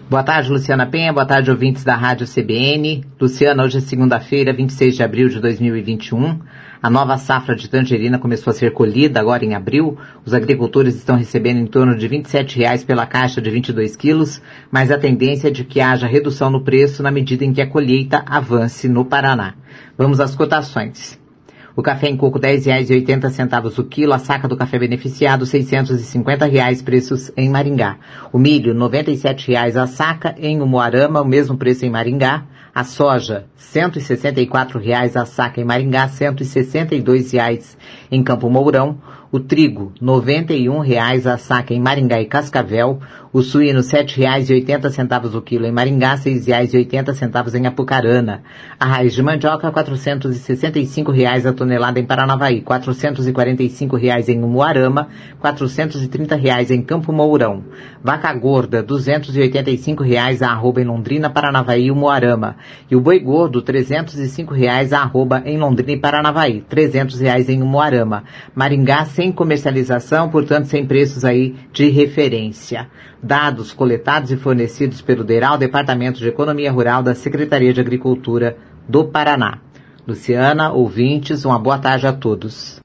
Boa tarde, Luciana Penha. Boa tarde, ouvintes da Rádio CBN. Luciana, hoje é segunda-feira, 26 de abril de 2021. A nova safra de tangerina começou a ser colhida agora em abril. Os agricultores estão recebendo em torno de R$ 27 pela caixa de 22 quilos, mas a tendência é de que haja redução no preço na medida em que a colheita avance no Paraná. Vamos às cotações. O café em coco R$ 10,80 o quilo, a saca do café beneficiado R$ 650, preços em Maringá. O milho R$ 97 a saca em Umuarama, o mesmo preço em Maringá. A soja R$ 164 a saca em Maringá, R$ 162 em Campo Mourão. O trigo R$ 91 a saca em Maringá e Cascavel. O suíno R$ 7,80 o quilo em Maringá, R$ 6,80 em Apucarana. A raiz de mandioca R$ 465 a tonelada em Paranavaí, R$ 445 em Umuarama, R$ 430 em Campo Mourão. Vaca gorda R$ 285 a arroba em Londrina, Paranavaí e Umuarama. E o boi gordo R$ 305 a arroba em Londrina e Paranavaí, R$ 300 em Umuarama. Maringá sem comercialização, portanto sem preços aí de referência. Dados coletados e fornecidos pelo DERAL, Departamento de Economia Rural da Secretaria de Agricultura do Paraná. Luciana, ouvintes, uma boa tarde a todos.